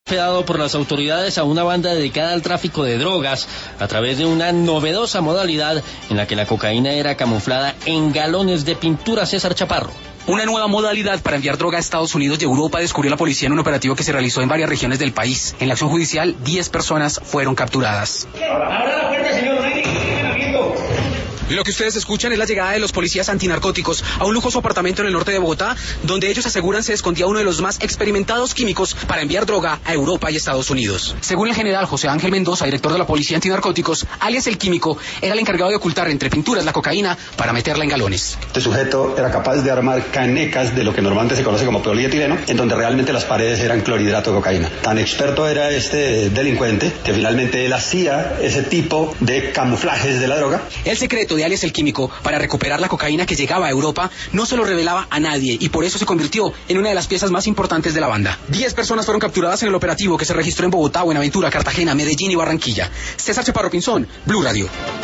Dado por las autoridades a una banda dedicada al tráfico de drogas a través de una novedosa modalidad en la que la cocaína era camuflada en galones de pintura. César Chaparro. Una nueva modalidad para enviar droga a Estados Unidos y Europa descubrió la policía en un operativo que se realizó en varias regiones del país. En la acción judicial, 10 personas fueron capturadas. Abra la puerta, señor. Lo que ustedes escuchan es la llegada de los policías antinarcóticos a un lujoso apartamento en el norte de Bogotá, donde ellos aseguran se escondía uno de los más experimentados químicos para enviar droga a Europa y Estados Unidos. Según el general José Ángel Mendoza, director de la Policía Antinarcóticos, alias el Químico, era el encargado de ocultar entre pinturas la cocaína para meterla en galones. Este sujeto era capaz de armar canecas de lo que normalmente se conoce como polietileno, en donde realmente las paredes eran clorhidrato de cocaína. Tan experto era este delincuente que finalmente él hacía ese tipo de camuflajes de la droga. El secreto de alias el Químico para recuperar la cocaína que llegaba a Europa no se lo revelaba a nadie y por eso se convirtió en una de las piezas más importantes de la banda. 10 personas fueron capturadas en el operativo que se registró en Bogotá, Buenaventura, Cartagena, Medellín y Barranquilla. César Chaparro Pinzón, Blue Radio.